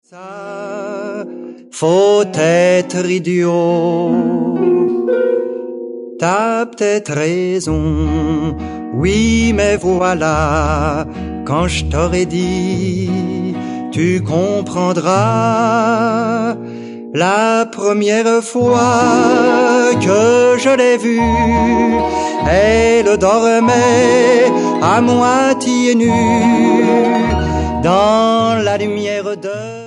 Ça, faut être idiot. T'as peut-être raison, oui, mais voilà, quand je t'aurais dit, tu comprendras. La première fois que je l'ai vue, elle dormait à moitié nue dans la lumière de